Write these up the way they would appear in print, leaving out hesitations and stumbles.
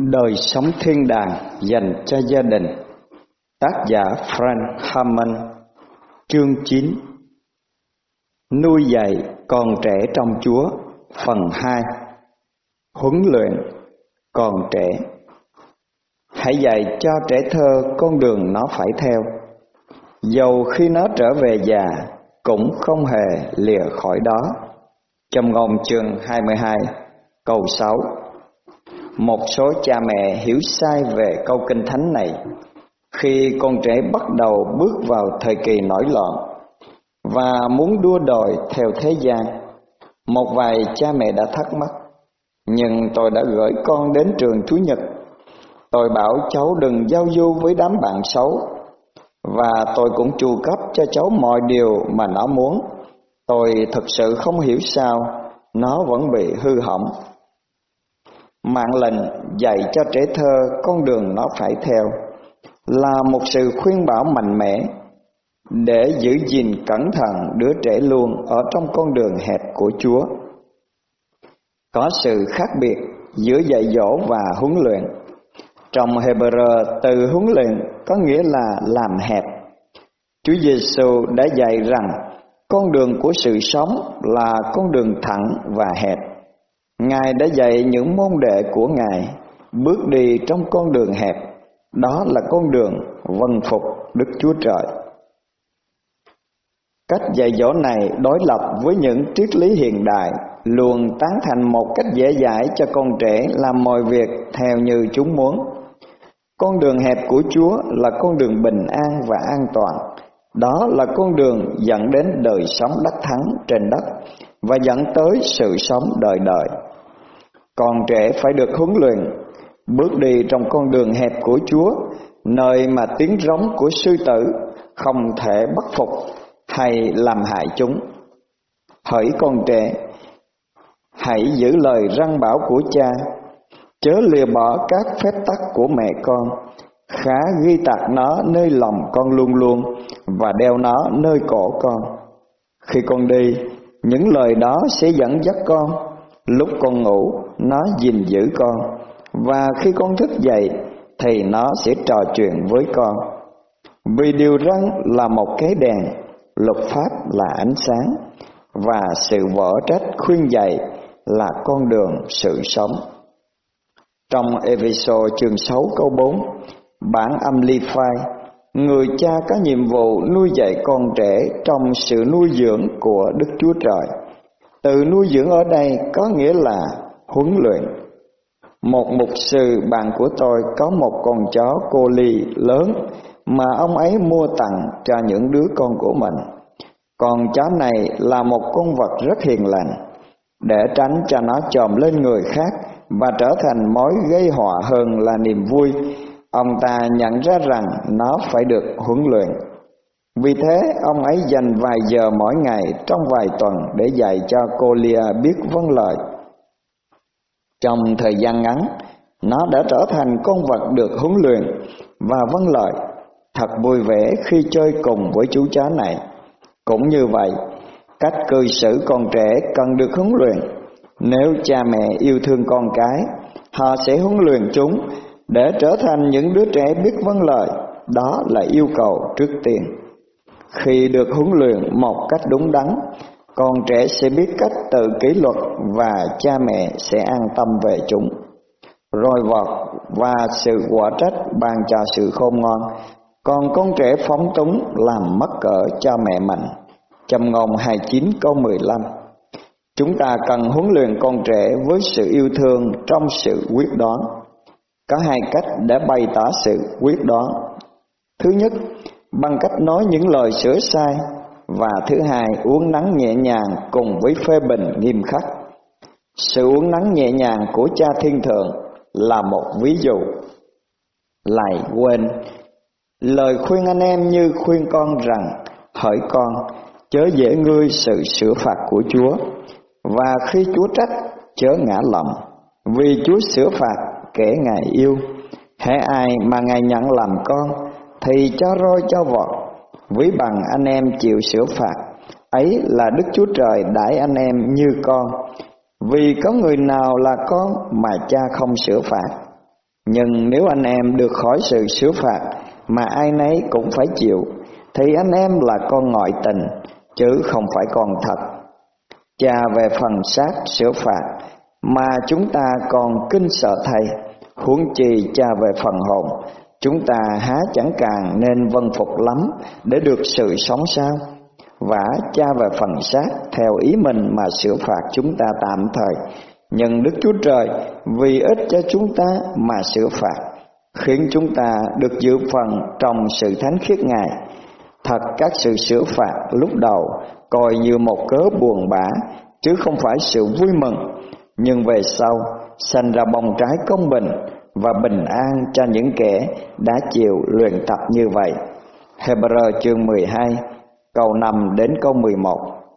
Đời sống thiên đàng dành cho gia đình. Tác giả Frank Hammond. Chương 9. Nuôi dạy con trẻ trong Chúa. Phần 2. Huấn luyện con trẻ. Hãy dạy cho trẻ thơ con đường nó phải theo, dầu khi nó trở về già cũng không hề lìa khỏi đó. Châm ngôn chương 22 câu 6. Một số cha mẹ hiểu sai về câu kinh thánh này khi con trẻ bắt đầu bước vào thời kỳ nổi loạn và muốn đua đòi theo thế gian. Một vài cha mẹ đã thắc mắc: nhưng tôi đã gửi con đến trường Chủ nhật, tôi bảo cháu đừng giao du với đám bạn xấu, và tôi cũng chu cấp cho cháu mọi điều mà nó muốn. Tôi thực sự không hiểu sao nó vẫn bị hư hỏng. Mạng lệnh dạy cho trẻ thơ con đường nó phải theo là một sự khuyên bảo mạnh mẽ để giữ gìn cẩn thận đứa trẻ luôn ở trong con đường hẹp của Chúa. Có sự khác biệt giữa dạy dỗ và huấn luyện. Trong Hebrew, từ huấn luyện có nghĩa là làm hẹp. Chúa Giêsu đã dạy rằng con đường của sự sống là con đường thẳng và hẹp. Ngài đã dạy những môn đệ của Ngài bước đi trong con đường hẹp, đó là con đường vâng phục Đức Chúa Trời. Cách dạy dỗ này đối lập với những triết lý hiện đại luôn tán thành một cách dễ dãi cho con trẻ làm mọi việc theo như chúng muốn. Con đường hẹp của Chúa là con đường bình an và an toàn. Đó là con đường dẫn đến đời sống đắc thắng trên đất và dẫn tới sự sống đời đời. Con trẻ phải được huấn luyện bước đi trong con đường hẹp của Chúa, nơi mà tiếng rống của sư tử không thể bắt phục hay làm hại chúng. Hỡi con trẻ, hãy giữ lời răn bảo của cha, chớ lìa bỏ các phép tắc của mẹ con, khá ghi tạc nó nơi lòng con luôn luôn và đeo nó nơi cổ con. Khi con đi, những lời đó sẽ dẫn dắt con, lúc con ngủ nó gìn giữ con, và khi con thức dậy thì nó sẽ trò chuyện với con. Vì điều răn là một cái đèn, luật pháp là ánh sáng, và sự vở trách khuyên dạy là con đường sự sống. Trong Ê-phê-sô chương 6 câu 4, bản Amplify, người cha có nhiệm vụ nuôi dạy con trẻ trong sự nuôi dưỡng của Đức Chúa Trời. Từ nuôi dưỡng ở đây có nghĩa là huấn luyện. Một mục sư bạn của tôi có một con chó cô ly lớn mà ông ấy mua tặng cho những đứa con của mình. Con chó này là một con vật rất hiền lành. Để tránh cho nó chồm lên người khác và trở thành mối gây họa hơn là niềm vui, ông ta nhận ra rằng nó phải được huấn luyện. Vì thế, ông ấy dành vài giờ mỗi ngày trong vài tuần để dạy cho cô Lia biết vâng lời. Trong thời gian ngắn, nó đã trở thành con vật được huấn luyện và vâng lời. Thật vui vẻ khi chơi cùng với chú chó này. Cũng như vậy, cách cư xử con trẻ cần được huấn luyện. Nếu cha mẹ yêu thương con cái, họ sẽ huấn luyện chúng để trở thành những đứa trẻ biết vâng lời. Đó là yêu cầu trước tiên. Khi được huấn luyện một cách đúng đắn, con trẻ sẽ biết cách tự kỷ luật và cha mẹ sẽ an tâm về chúng. Rồi vọt và sự quả trách ban cho sự khôn ngoan, còn con trẻ phóng túng làm mất cỡ cho mẹ mình. Châm ngôn 29 câu 15. Chúng ta cần huấn luyện con trẻ với sự yêu thương trong sự quyết đoán. Có hai cách để bày tỏ sự quyết đoán. Thứ nhất, bằng cách nói những lời sửa sai, và thứ hai, uốn nắn nhẹ nhàng cùng với phê bình nghiêm khắc. Sự uốn nắn nhẹ nhàng của Cha Thiên Thượng là một ví dụ. Lại quên, lời khuyên anh em như khuyên con rằng: hỡi con, chớ dễ ngươi sự sửa phạt của Chúa, và khi Chúa trách, chớ ngã lòng, vì Chúa sửa phạt kẻ Ngài yêu. Hễ ai mà Ngài nhận làm con thì cho roi cho vọt, ví bằng anh em chịu sửa phạt, ấy là Đức Chúa Trời đãi anh em như con. Vì có người nào là con mà cha không sửa phạt? Nhưng nếu anh em được khỏi sự sửa phạt mà ai nấy cũng phải chịu, thì anh em là con ngoại tình, chứ không phải con thật. Cha về phần xác sửa phạt mà chúng ta còn kinh sợ Thầy, huống chi cha về phần hồn, chúng ta há chẳng càng nên vâng phục lắm để được sự sống sao? Vả cha về phần xác theo ý mình mà sửa phạt chúng ta tạm thời, nhưng Đức Chúa Trời vì ích cho chúng ta mà sửa phạt, khiến chúng ta được dự phần trong sự thánh khiết Ngài. Thật các sự sửa phạt lúc đầu coi như một cớ buồn bã, chứ không phải sự vui mừng, nhưng về sau sanh ra bông trái công bình và bình an cho những kẻ đã chịu luyện tập như vậy. Hebrew chương 12 câu 5 đến câu 11.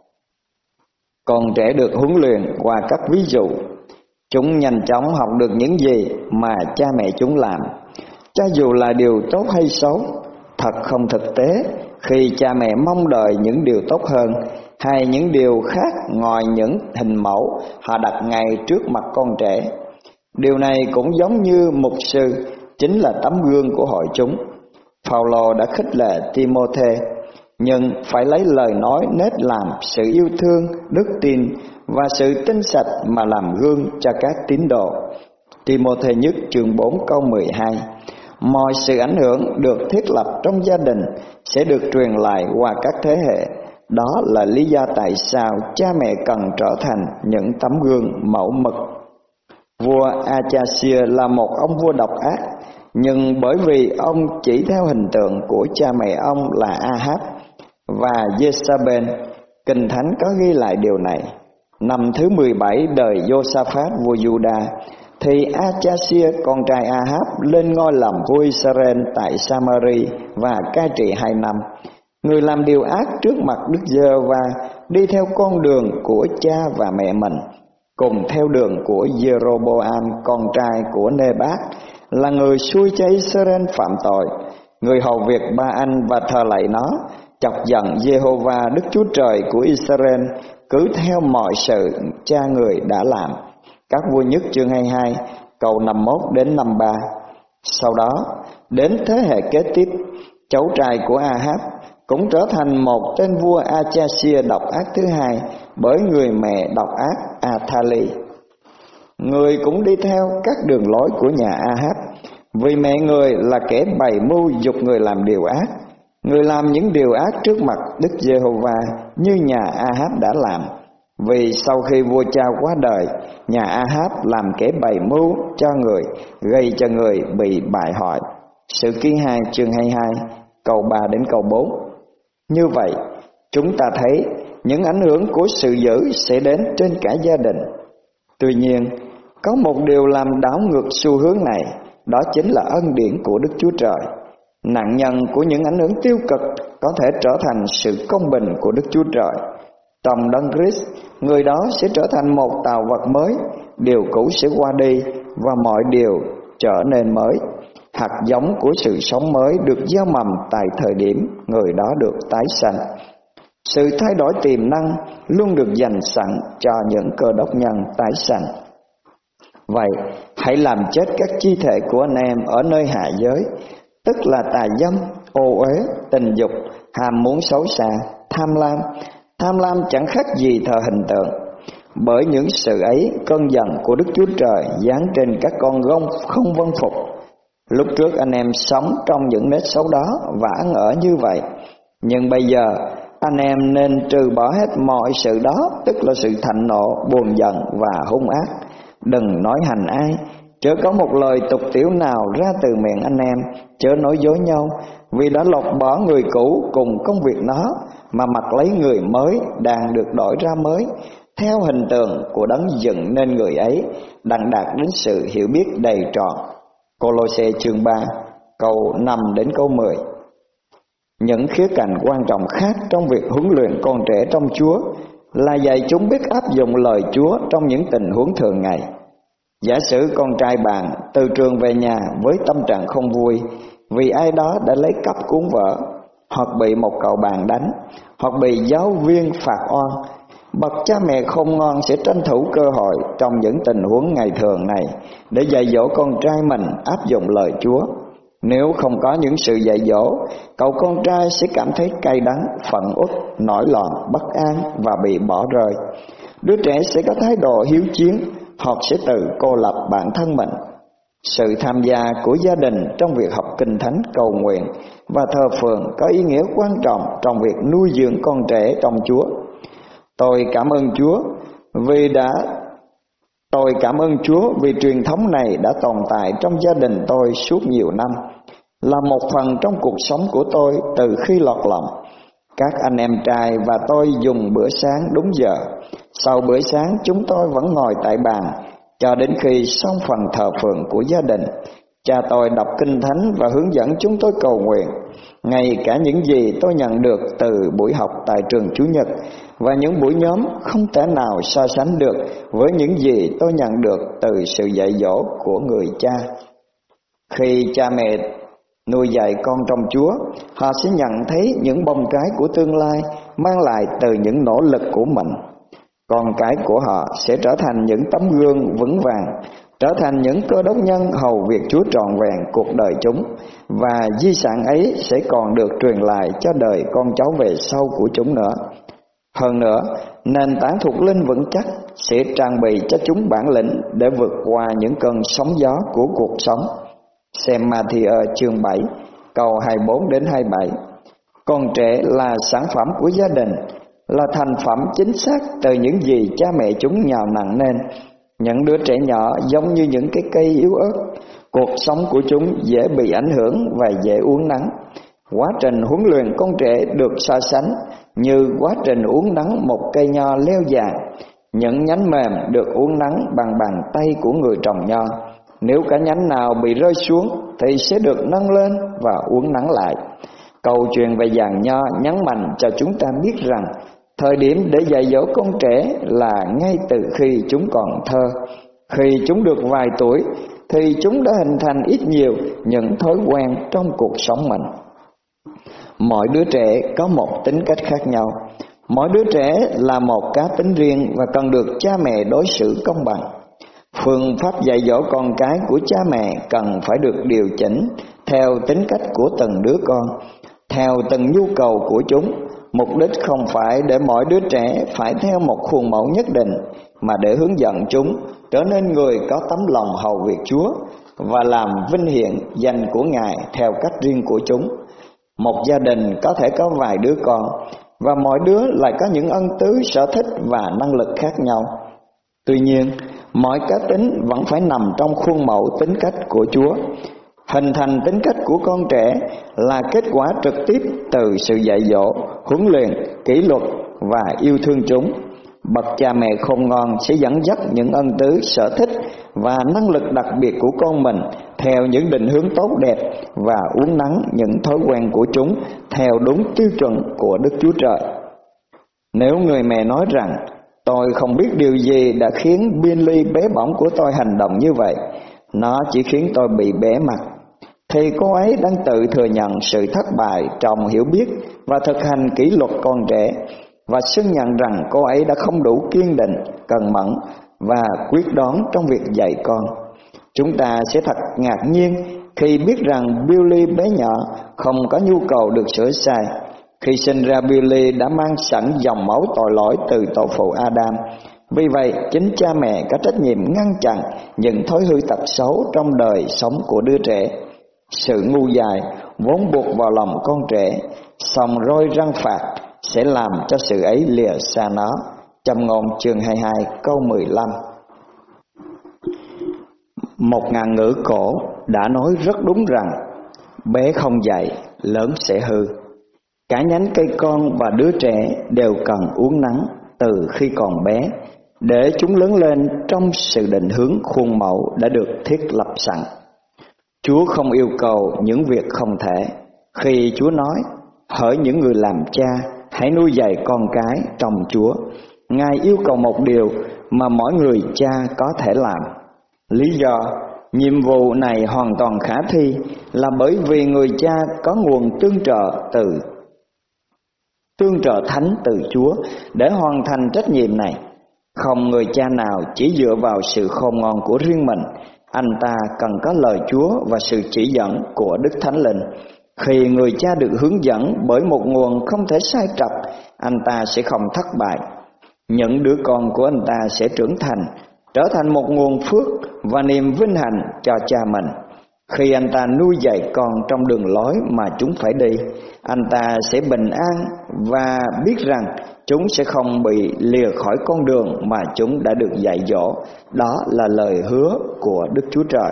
Con trẻ được huấn luyện qua các ví dụ, chúng nhanh chóng học được những gì mà cha mẹ chúng làm, cho dù là điều tốt hay xấu. Thật không thực tế khi cha mẹ mong đợi những điều tốt hơn hay những điều khác ngoài những hình mẫu họ đặt ngay trước mặt con trẻ. Điều này cũng giống như mục sư chính là tấm gương của hội chúng. Phaolô đã khích lệ Timôthê, nhưng phải lấy lời nói nết làm, sự yêu thương, đức tin và sự tinh sạch mà làm gương cho các tín đồ. Timôthê nhất chương 4 câu 12. Mọi sự ảnh hưởng được thiết lập trong gia đình sẽ được truyền lại qua các thế hệ. Đó là lý do tại sao cha mẹ cần trở thành những tấm gương mẫu mực. Vua Achasia là một ông vua độc ác, nhưng bởi vì ông chỉ theo hình tượng của cha mẹ ông là Ahab và Jezabel, Kinh Thánh có ghi lại điều này. Năm thứ 17 đời Josaphat vua Juda, thì Achasia con trai Ahab lên ngôi làm vua Israel tại Samari và cai trị 2 năm. Người làm điều ác trước mặt Đức Giê-hô-va, đi theo con đường của cha và mẹ mình, cùng theo đường của Jeroboam con trai của Nebat, là người xui cho Israel phạm tội. Người hầu việc Ba-anh và thờ lạy nó, chọc giận Giê-hô-va Đức Chúa Trời của Israel, cứ theo mọi sự cha người đã làm. Các vua nhất chương 22 câu 51 đến 53. Sau đó đến thế hệ kế tiếp, cháu trai của Ahab cũng trở thành một tên vua Achasia độc ác thứ hai, bởi người mẹ độc ác Athali. Người cũng đi theo các đường lối của nhà Ahab, vì mẹ người là kẻ bày mưu giục người làm điều ác. Người làm những điều ác trước mặt Đức Giê-hô-va như nhà Ahab đã làm. Vì sau khi vua cha qua đời, nhà Ahab làm kẻ bày mưu cho người, gây cho người bị bại hoại. Sử Ký 2 chương 22 câu 3 đến câu 4. Như vậy, chúng ta thấy những ảnh hưởng của sự dữ sẽ đến trên cả gia đình. Tuy nhiên, có một điều làm đảo ngược xu hướng này, đó chính là ân điển của Đức Chúa Trời. Nạn nhân của những ảnh hưởng tiêu cực có thể trở thành sự công bình của Đức Chúa Trời. Trong Đấng Christ, người đó sẽ trở thành một tạo vật mới, điều cũ sẽ qua đi và mọi điều trở nên mới. Hạt giống của sự sống mới được gieo mầm tại thời điểm người đó được tái sanh. Sự thay đổi tiềm năng luôn được dành sẵn cho những cơ đốc nhân tái sanh. Vậy, hãy làm chết các chi thể của anh em ở nơi hạ giới, tức là tà dâm, ô uế, tình dục, ham muốn xấu xa, tham lam. Tham lam chẳng khác gì thờ hình tượng. Bởi những sự ấy, cơn giận của Đức Chúa Trời giáng trên các con gông không vâng phục. Lúc trước anh em sống trong những nết xấu đó và ăn ở như vậy, nhưng bây giờ anh em nên trừ bỏ hết mọi sự đó, tức là sự thạnh nộ, buồn giận và hung ác. Đừng nói hành ai, chớ có một lời tục tiểu nào ra từ miệng anh em, chớ nói dối nhau, vì đã lột bỏ người cũ cùng công việc nó, mà mặc lấy người mới đang được đổi ra mới, theo hình tượng của Đấng dựng nên người ấy, đặng đạt đến sự hiểu biết đầy trọn. Cô-lô-se chương 3 câu 5 đến câu 10. Những khía cạnh quan trọng khác trong việc huấn luyện con trẻ trong Chúa là dạy chúng biết áp dụng lời Chúa trong những tình huống thường ngày. Giả sử con trai bạn từ trường về nhà với tâm trạng không vui vì ai đó đã lấy cắp cuốn vở, hoặc bị một cậu bạn đánh, hoặc bị giáo viên phạt oan. Bậc cha mẹ khôn ngoan sẽ tranh thủ cơ hội trong những tình huống ngày thường này để dạy dỗ con trai mình áp dụng lời Chúa. Nếu không có những sự dạy dỗ, cậu con trai sẽ cảm thấy cay đắng, phẫn uất, nổi loạn, bất an và bị bỏ rơi. Đứa trẻ sẽ có thái độ hiếu chiến, hoặc sẽ tự cô lập bản thân mình. Sự tham gia của gia đình trong việc học kinh thánh, cầu nguyện và thờ phượng có ý nghĩa quan trọng trong việc nuôi dưỡng con trẻ trong Chúa. Tôi cảm ơn Chúa vì truyền thống này đã tồn tại trong gia đình tôi suốt nhiều năm, là một phần trong cuộc sống của tôi từ khi lọt lòng. Các anh em trai và tôi dùng bữa sáng đúng giờ. Sau bữa sáng chúng tôi vẫn ngồi tại bàn cho đến khi xong phần thờ phượng của gia đình. Cha tôi đọc kinh thánh và hướng dẫn chúng tôi cầu nguyện. Ngay cả những gì tôi nhận được từ buổi học tại trường Chủ nhật và những buổi nhóm không thể nào so sánh được với những gì tôi nhận được từ sự dạy dỗ của người cha. Khi cha mẹ nuôi dạy con trong Chúa, họ sẽ nhận thấy những bông trái của tương lai mang lại từ những nỗ lực của mình. Con cái của họ sẽ trở thành những tấm gương vững vàng, trở thành những cơ đốc nhân hầu việc Chúa trọn vẹn cuộc đời chúng, và di sản ấy sẽ còn được truyền lại cho đời con cháu về sau của chúng nữa. Hơn nữa, nền tảng thuộc linh vững chắc sẽ trang bị cho chúng bản lĩnh để vượt qua những cơn sóng gió của cuộc sống. Xem Ma-thi-ơ chương 7, câu 24 đến 27. Con trẻ là sản phẩm của gia đình, là thành phẩm chính xác từ những gì cha mẹ chúng nhào nặn nên. Những đứa trẻ nhỏ giống như những cái cây yếu ớt, cuộc sống của chúng dễ bị ảnh hưởng và dễ uốn nắn. Quá trình huấn luyện con trẻ được so sánh như quá trình uốn nắn một cây nho leo vàng. Những nhánh mềm được uốn nắn bằng bàn tay của người trồng nho. Nếu cả nhánh nào bị rơi xuống thì sẽ được nâng lên và uốn nắn lại. Câu chuyện về vàng nho nhấn mạnh cho chúng ta biết rằng thời điểm để dạy dỗ con trẻ là ngay từ khi chúng còn thơ. Khi chúng được vài tuổi thì chúng đã hình thành ít nhiều những thói quen trong cuộc sống mình. Mỗi đứa trẻ có một tính cách khác nhau. Mỗi đứa trẻ là một cá tính riêng và cần được cha mẹ đối xử công bằng. Phương pháp dạy dỗ con cái của cha mẹ cần phải được điều chỉnh theo tính cách của từng đứa con, theo từng nhu cầu của chúng. Mục đích không phải để mỗi đứa trẻ phải theo một khuôn mẫu nhất định, mà để hướng dẫn chúng trở nên người có tấm lòng hầu việc Chúa và làm vinh hiển danh của Ngài theo cách riêng của chúng. Một gia đình có thể có vài đứa con, và mỗi đứa lại có những ân tứ, sở thích và năng lực khác nhau. Tuy nhiên, mọi cá tính vẫn phải nằm trong khuôn mẫu tính cách của Chúa. Hình thành tính cách của con trẻ là kết quả trực tiếp từ sự dạy dỗ, huấn luyện, kỷ luật và yêu thương chúng. Bậc cha mẹ khôn ngoan sẽ dẫn dắt những ân tứ, sở thích và năng lực đặc biệt của con mình theo những định hướng tốt đẹp và uốn nắn những thói quen của chúng theo đúng tiêu chuẩn của Đức Chúa Trời. Nếu người mẹ nói rằng tôi không biết điều gì đã khiến Billy bé bỏng của tôi hành động như vậy, nó chỉ khiến tôi bị bẽ mặt, thì cô ấy đang tự thừa nhận sự thất bại trong hiểu biết và thực hành kỷ luật con trẻ, và xưng nhận rằng cô ấy đã không đủ kiên định, cần mẫn và quyết đoán trong việc dạy con. Chúng ta sẽ thật ngạc nhiên khi biết rằng Billy bé nhỏ không có nhu cầu được sửa sai. Khi sinh ra, Billy đã mang sẵn dòng máu tội lỗi từ tổ phụ Adam. Vì vậy, chính cha mẹ có trách nhiệm ngăn chặn những thói hư tật xấu trong đời sống của đứa trẻ. Sự ngu dại vốn buộc vào lòng con trẻ, song roi răng phạt sẽ làm cho sự ấy lìa xa nó. Châm ngôn chương 22 câu 15. Một ngạn ngữ cổ đã nói rất đúng rằng bé không dạy, lớn sẽ hư. Cả nhánh cây con và đứa trẻ đều cần uốn nắn từ khi còn bé, để chúng lớn lên trong sự định hướng khuôn mẫu đã được thiết lập sẵn. Chúa không yêu cầu những việc không thể. Khi Chúa nói, hỡi những người làm cha, hãy nuôi dạy con cái trong Chúa, Ngài yêu cầu một điều mà mỗi người cha có thể làm. Lý do nhiệm vụ này hoàn toàn khả thi là bởi vì người cha có nguồn tương trợ từ tương trợ thánh từ Chúa để hoàn thành trách nhiệm này. Không người cha nào chỉ dựa vào sự khôn ngoan của riêng mình, anh ta cần có lời Chúa và sự chỉ dẫn của Đức Thánh Linh. Khi người cha được hướng dẫn bởi một nguồn không thể sai trật, anh ta sẽ không thất bại. Những đứa con của anh ta sẽ trưởng thành, trở thành một nguồn phước và niềm vinh hạnh cho cha mình. Khi anh ta nuôi dạy con trong đường lối mà chúng phải đi, anh ta sẽ bình an và biết rằng chúng sẽ không bị lìa khỏi con đường mà chúng đã được dạy dỗ. Đó là lời hứa của Đức Chúa Trời.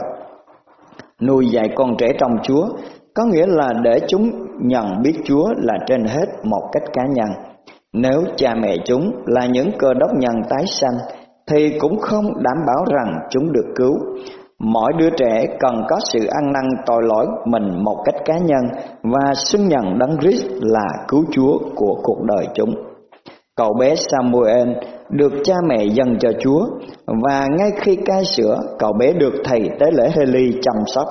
Nuôi dạy con trẻ trong Chúa có nghĩa là để chúng nhận biết Chúa là trên hết một cách cá nhân. Nếu cha mẹ chúng là những Cơ Đốc nhân tái sanh thì cũng không đảm bảo rằng chúng được cứu. Mỗi đứa trẻ cần có sự ăn năn tội lỗi mình một cách cá nhân và xưng nhận Đấng Christ là cứu Chúa của cuộc đời chúng. Cậu bé Samuel được cha mẹ dâng cho Chúa, và ngay khi cai sữa, cậu bé được thầy tế lễ Hê-li chăm sóc.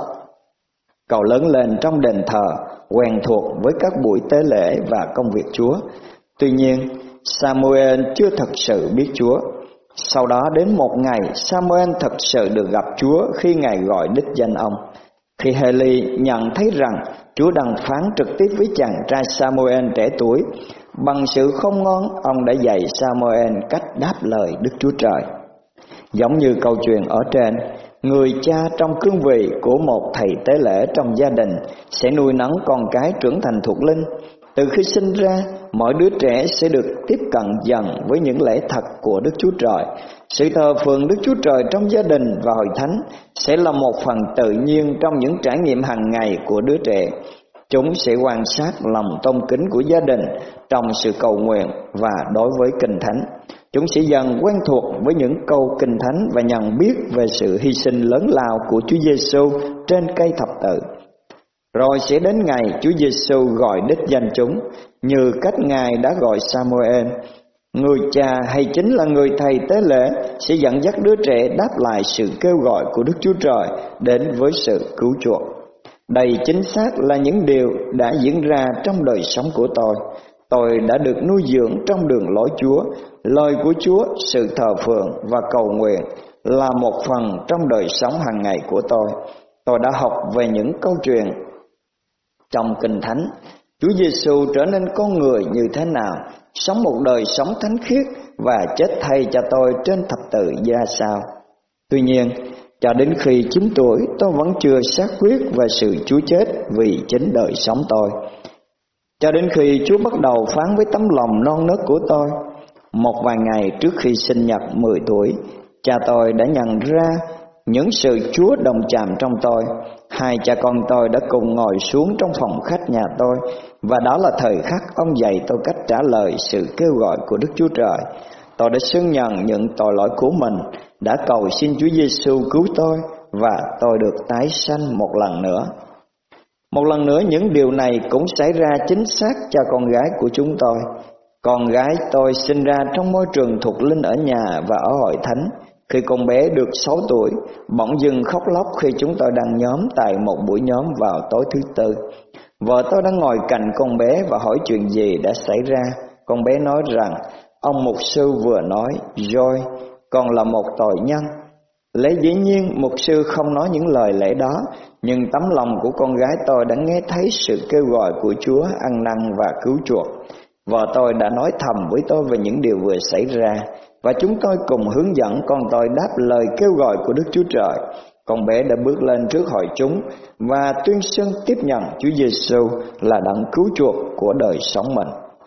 Cậu lớn lên trong đền thờ, quen thuộc với các buổi tế lễ và công việc Chúa. Tuy nhiên, Samuel chưa thật sự biết Chúa. Sau đó đến một ngày, Samuel thật sự được gặp Chúa khi Ngài gọi đích danh ông. Khi Hê-li nhận thấy rằng Chúa đang phán trực tiếp với chàng trai Samuel trẻ tuổi, bằng sự khôn ngoan, ông đã dạy Samuel cách đáp lời Đức Chúa Trời. Giống như câu chuyện ở trên, người cha trong cương vị của một thầy tế lễ trong gia đình sẽ nuôi nấng con cái trưởng thành thuộc linh. Từ khi sinh ra, mỗi đứa trẻ sẽ được tiếp cận dần với những lẽ thật của Đức Chúa Trời. Sự thờ phượng Đức Chúa Trời trong gia đình và hội thánh sẽ là một phần tự nhiên trong những trải nghiệm hàng ngày của đứa trẻ. Chúng sẽ quan sát lòng tôn kính của gia đình trong sự cầu nguyện và đối với Kinh Thánh. Chúng sẽ dần quen thuộc với những câu Kinh Thánh và nhận biết về sự hy sinh lớn lao của Chúa Giêsu trên cây thập tự. Rồi sẽ đến ngày Chúa Giêsu gọi đích danh chúng, như cách Ngài đã gọi Samuel. Người cha hay chính là người thầy tế lễ sẽ dẫn dắt đứa trẻ đáp lại sự kêu gọi của Đức Chúa Trời đến với sự cứu chuộc. Đây chính xác là những điều đã diễn ra trong đời sống của tôi. Tôi đã được nuôi dưỡng trong đường lối Chúa. Lời của Chúa, sự thờ phượng và cầu nguyện là một phần trong đời sống hàng ngày của tôi. Tôi đã học về những câu chuyện trong Kinh Thánh. Chúa Giêsu trở nên con người như thế nào, sống một đời sống thánh khiết và chết thay cho tôi trên thập tự ra sao. Tuy nhiên, cho đến khi 9 tuổi, tôi vẫn chưa xác quyết về sự Chúa chết vì chính đời sống tôi. Cho đến khi Chúa bắt đầu phán với tấm lòng non nớt của tôi. Một vài ngày trước khi sinh nhật 10 tuổi, cha tôi đã nhận ra những sự Chúa đồng chạm trong tôi. Hai cha con tôi đã cùng ngồi xuống trong phòng khách nhà tôi, và đó là thời khắc ông dạy tôi cách trả lời sự kêu gọi của Đức Chúa Trời. Tôi đã xưng nhận những tội lỗi của mình, đã cầu xin Chúa Giêsu cứu tôi, và tôi được tái sanh một lần nữa. Một lần nữa, những điều này cũng xảy ra chính xác cho con gái của chúng tôi. Con gái tôi sinh ra trong môi trường thuộc linh ở nhà và ở hội thánh. Khi con bé được 6 tuổi, bỗng dưng khóc lóc khi chúng tôi đang nhóm tại một buổi nhóm vào tối thứ Tư. Vợ tôi đang ngồi cạnh con bé và hỏi chuyện gì đã xảy ra. Con bé nói rằng, ông mục sư vừa nói, Joy, con là một tội nhân. Lẽ dĩ nhiên mục sư không nói những lời lẽ đó, nhưng tấm lòng của con gái tôi đã nghe thấy sự kêu gọi của Chúa ăn năn và cứu chuộc. Vợ tôi đã nói thầm với tôi về những điều vừa xảy ra, và chúng tôi cùng hướng dẫn con tôi đáp lời kêu gọi của Đức Chúa Trời. Con bé đã bước lên trước hội chúng và tuyên xưng tiếp nhận Chúa Giêsu là đấng cứu chuộc của đời sống mình.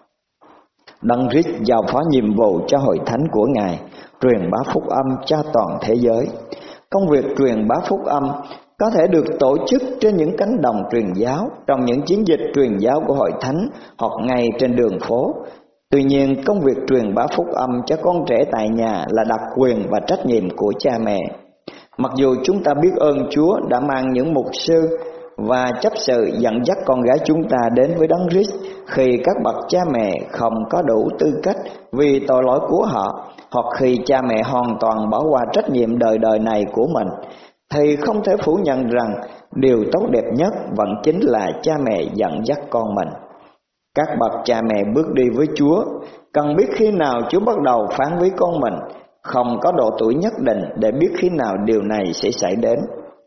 Đấng Christ giao phó nhiệm vụ cho hội thánh của Ngài truyền bá phúc âm cho toàn thế giới. Công việc truyền bá phúc âm có thể được tổ chức trên những cánh đồng truyền giáo, trong những chiến dịch truyền giáo của hội thánh hoặc ngay trên đường phố. Tuy nhiên, công việc truyền bá phúc âm cho con trẻ tại nhà là đặc quyền và trách nhiệm của cha mẹ. Mặc dù chúng ta biết ơn Chúa đã mang những mục sư và chấp sự dẫn dắt con gái chúng ta đến với Đấng Christ khi các bậc cha mẹ không có đủ tư cách vì tội lỗi của họ, hoặc khi cha mẹ hoàn toàn bỏ qua trách nhiệm đời đời này của mình, thì không thể phủ nhận rằng điều tốt đẹp nhất vẫn chính là cha mẹ dẫn dắt con mình. Các bậc cha mẹ bước đi với Chúa cần biết khi nào Chúa bắt đầu phán với con mình, không có độ tuổi nhất định để biết khi nào điều này sẽ xảy đến.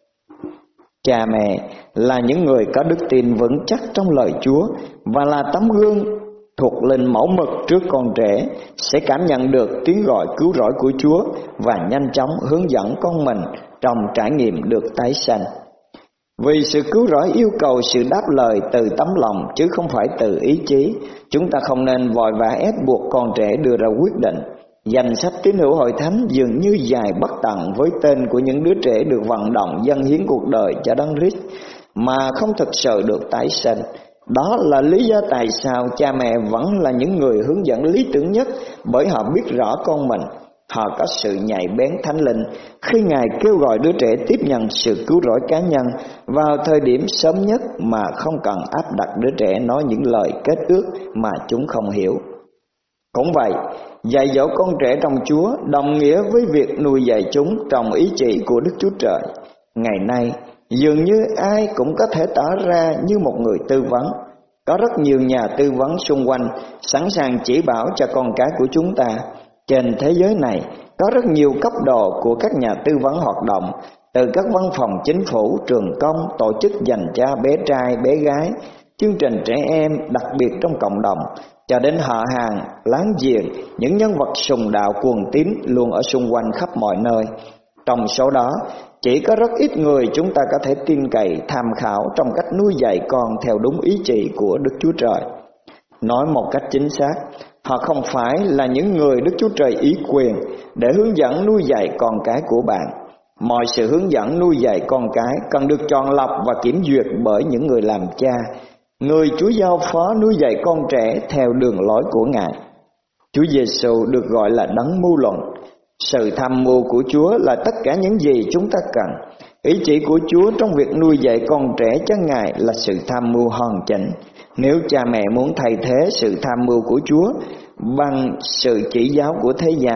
Cha mẹ là những người có đức tin vững chắc trong lời Chúa và là tấm gương thuộc linh mẫu mực trước con trẻ, sẽ cảm nhận được tiếng gọi cứu rỗi của Chúa và nhanh chóng hướng dẫn con mình trong trải nghiệm được tái sanh. Vì sự cứu rỗi yêu cầu sự đáp lời từ tấm lòng chứ không phải từ ý chí, chúng ta không nên vội vã ép buộc con trẻ đưa ra quyết định. Danh sách tín hữu hội thánh dường như dài bất tận với tên của những đứa trẻ được vận động dâng hiến cuộc đời cho Đấng Christ mà không thực sự được tái sanh. Đó là lý do tại sao cha mẹ vẫn là những người hướng dẫn lý tưởng nhất, bởi họ biết rõ con mình. Họ có sự nhạy bén thánh linh khi Ngài kêu gọi đứa trẻ tiếp nhận sự cứu rỗi cá nhân vào thời điểm sớm nhất mà không cần áp đặt đứa trẻ nói những lời kết ước mà chúng không hiểu. Cũng vậy, dạy dỗ con trẻ trong Chúa đồng nghĩa với việc nuôi dạy chúng trong ý chỉ của Đức Chúa Trời. Ngày nay, dường như ai cũng có thể tỏ ra như một người tư vấn. Có rất nhiều nhà tư vấn xung quanh sẵn sàng chỉ bảo cho con cái của chúng ta. Trên thế giới này, có rất nhiều cấp độ của các nhà tư vấn hoạt động, từ các văn phòng chính phủ, trường công, tổ chức dành cho bé trai, bé gái, chương trình trẻ em đặc biệt trong cộng đồng, cho đến họ hàng, láng giềng, những nhân vật sùng đạo cuồng tín luôn ở xung quanh khắp mọi nơi. Trong số đó, chỉ có rất ít người chúng ta có thể tin cậy tham khảo trong cách nuôi dạy con theo đúng ý chỉ của Đức Chúa Trời. Nói một cách chính xác, họ không phải là những người Đức Chúa Trời ý quyền để hướng dẫn nuôi dạy con cái của bạn. Mọi sự hướng dẫn nuôi dạy con cái cần được chọn lọc và kiểm duyệt bởi những người làm cha, người Chúa giao phó nuôi dạy con trẻ theo đường lối của Ngài. Chúa Giêsu được gọi là đấng mưu luận. Sự tham mưu của Chúa là tất cả những gì chúng ta cần. Ý chỉ của Chúa trong việc nuôi dạy con trẻ cho Ngài là sự tham mưu hoàn chỉnh. Nếu cha mẹ muốn thay thế sự tham mưu của Chúa bằng sự chỉ giáo của thế gian,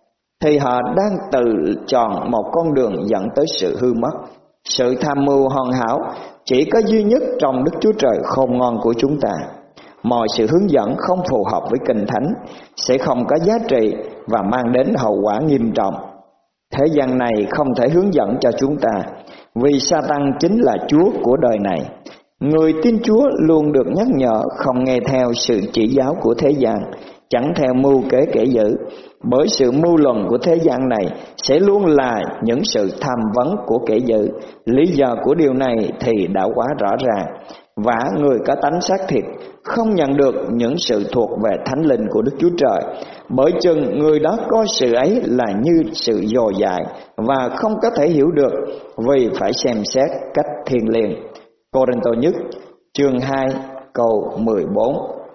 thì họ đang tự chọn một con đường dẫn tới sự hư mất. Sự tham mưu hoàn hảo chỉ có duy nhất trong Đức Chúa Trời khôn ngoan của chúng ta. Mọi sự hướng dẫn không phù hợp với Kinh Thánh sẽ không có giá trị và mang đến hậu quả nghiêm trọng. Thế gian này không thể hướng dẫn cho chúng ta, vì Sa-tan chính là chúa của đời này. Người tin Chúa luôn được nhắc nhở không nghe theo sự chỉ giáo của thế gian, chẳng theo mưu kế kẻ dữ, bởi sự mưu luận của thế gian này sẽ luôn là những sự tham vấn của kẻ dữ. Lý do của điều này thì đã quá rõ ràng. Và người có tánh xác thịt không nhận được những sự thuộc về thánh linh của Đức Chúa Trời, bởi chừng người đó coi sự ấy là như sự dò dại và không có thể hiểu được, vì phải xem xét cách thiêng liêng. Cô-rinh-tô nhất chương 2 câu 14.